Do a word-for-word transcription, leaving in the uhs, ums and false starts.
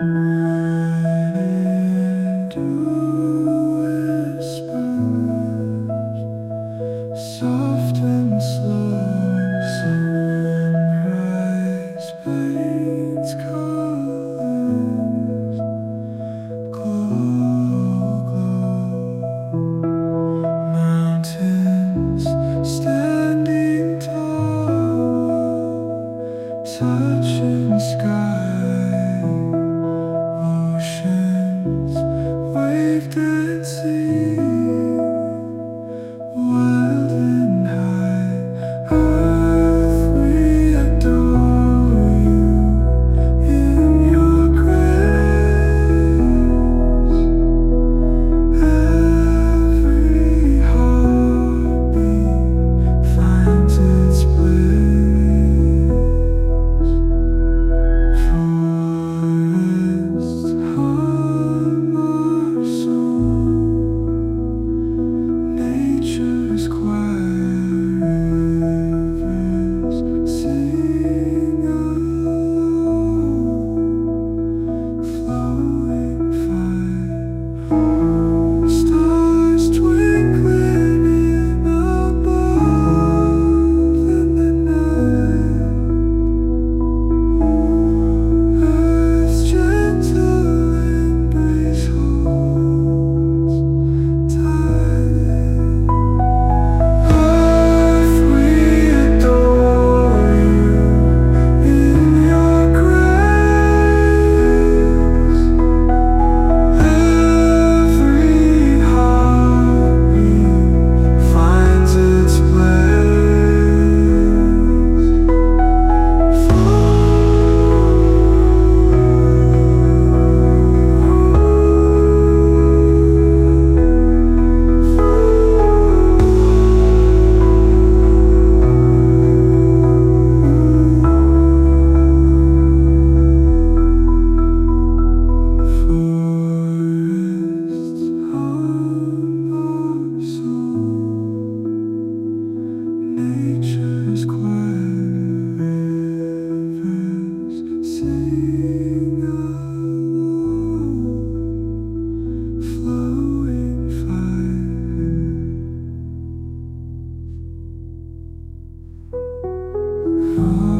Into whispers, soft and slow, sunrise paints colors, glow, glow. Mountains standing tall, touching sky, oceans waved at sea, wild and high. Earth, we adore you in your grace. Every heartbeat finds its place. Forests hum our song, nature's choir, rivers sing along, flowing fire, stars twinkling in above in the night. Earth's gentle embrace holds tight. Earth, we adore you in your grace. Every heartbeat finds its Forests hum our song, nature's choir, rivers sing along, flowing fire.